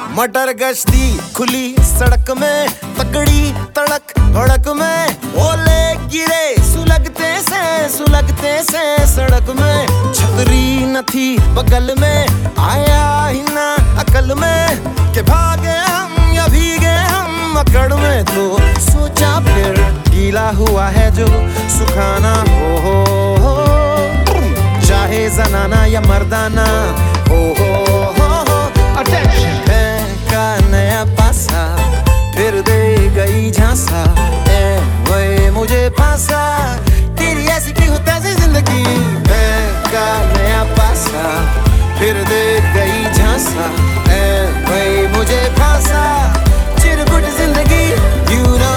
मटर गश्ती खुली सड़क में, तकड़ी तड़क भड़क में, ओले गिरे सुलगते से सड़क में। छतरी न थी बगल में, आया ही ना अकल में कि भागे हम या भीगे हम अकड़ में। तो सोचा फिर गीला हुआ है जो सुखाना हो, चाहे जनाना या मर्दाना हो। अटेंशन का नया पासा फिर दे गई झांसा, वही मुझे फांसा। तेरी ऐसी की होता है जिंदगी का नया पासा फिर दे गई झांसा, वही मुझे फांसा। चिरकुट जिंदगी you know।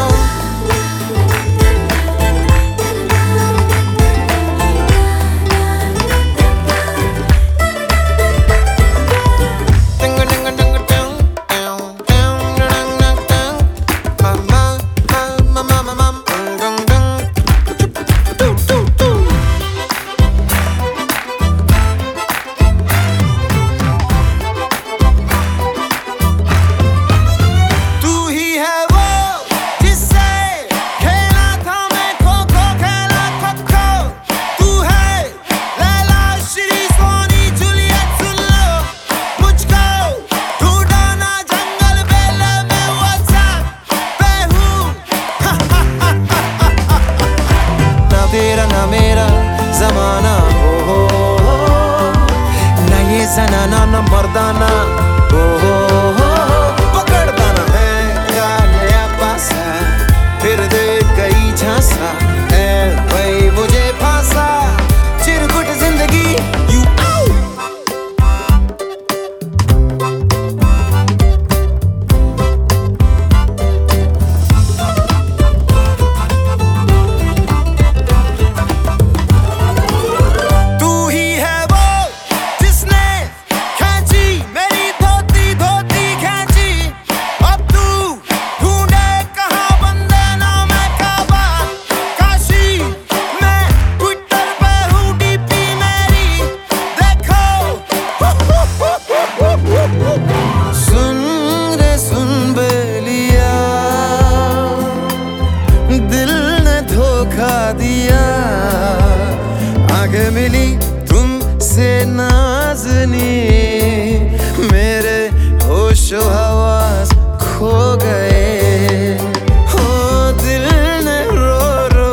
तेरा ना मेरा जमाना हो, ना ये जनाना ना मर्दाना हो। पकड़ता ना है का नया पासा फिर दे गई झांसा, वही मुझे फांसा। चिरकुट जिंदगी you दिया। आगे मिली तुमसे नाज़नी, मेरे होशो हवास खो गए। हो दिल ने रो रो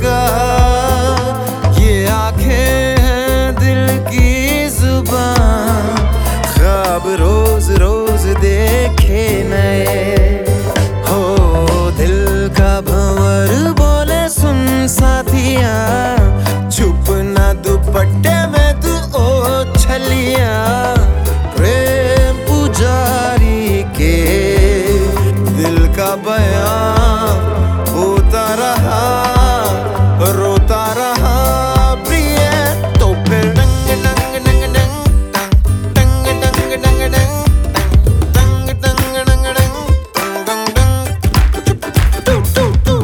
कहा, ये आंखें हैं दिल की जुबान। ख्वाब रोज रोज देखे नए, हो दिल का भंवर बोले सुन साथिया, छुप ना दुपट्टे में तू ओ छलिया। प्रेम पुजारी के दिल का बयां होता रहा, रोता रहा प्रिय। तो फिर डंग डंग डंग डंग डंग डंग डंग डंग डंग डंग डंग डंग डंग डंग।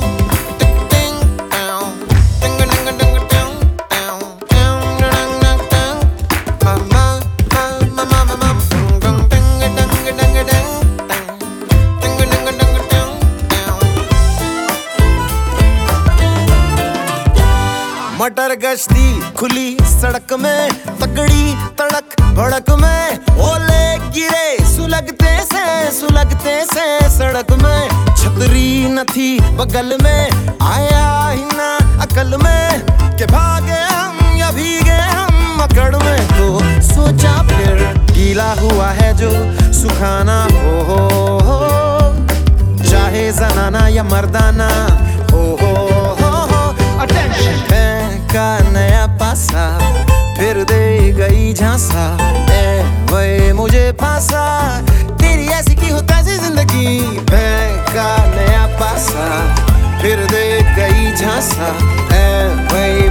मटर गश्ती खुली सड़क में, तकड़ी तड़क भड़क में, ओले गिरे सुलगते से सड़क में। छतरी न थी बगल में, आया ही ना अकल में कि भागे हम या भीगे हम अकड़ में। तो सोचा फिर गीला हुआ है जो सुखाना हो, चाहे जनाना या मर्दाना हो। अटेंशन का नया पासा फिर दे गई झांसा, वही मुझे फांसा। तेरी ऐसी की होता है जिंदगी का नया पासा फिर दे गई झांसा, वही